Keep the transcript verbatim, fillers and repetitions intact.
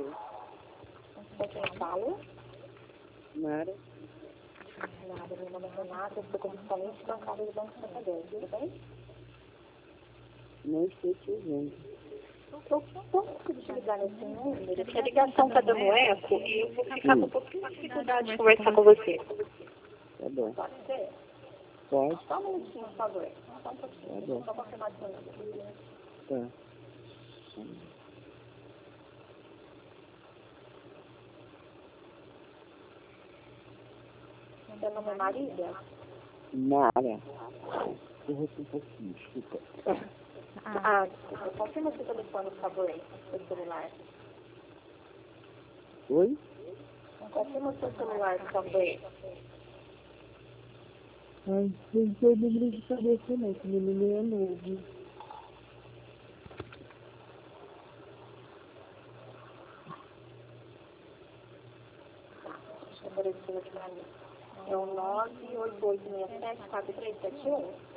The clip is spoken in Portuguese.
Com quem fala? Nara. Nada, meu nome é Renata, eu sou correspondente bancária do Banco Santander, tudo bem? Não estou te ouvindo. Eu posso utilizar esse número, porque a ligação está dando eco e eu vou ficar com um pouquinho de dificuldade de conversar com você. Tá bom. Pode ser? Pode? Só um minutinho, por favor. Só um pouquinho, Tá deixa eu bom. só confirmar seu número. Tá. Seu nome é Marília? Nara. Corra um pouquinho, desculpa. Ah, desculpa. Confirma seu telefone, por favor, seu celular. Oi? Confirma o seu celular, por favor. Ai, não tem o número de cabeça não, que meu número é novo. Deixa eu aparecer aqui na minha. É o nove oito oito seis sete quatro três sete um?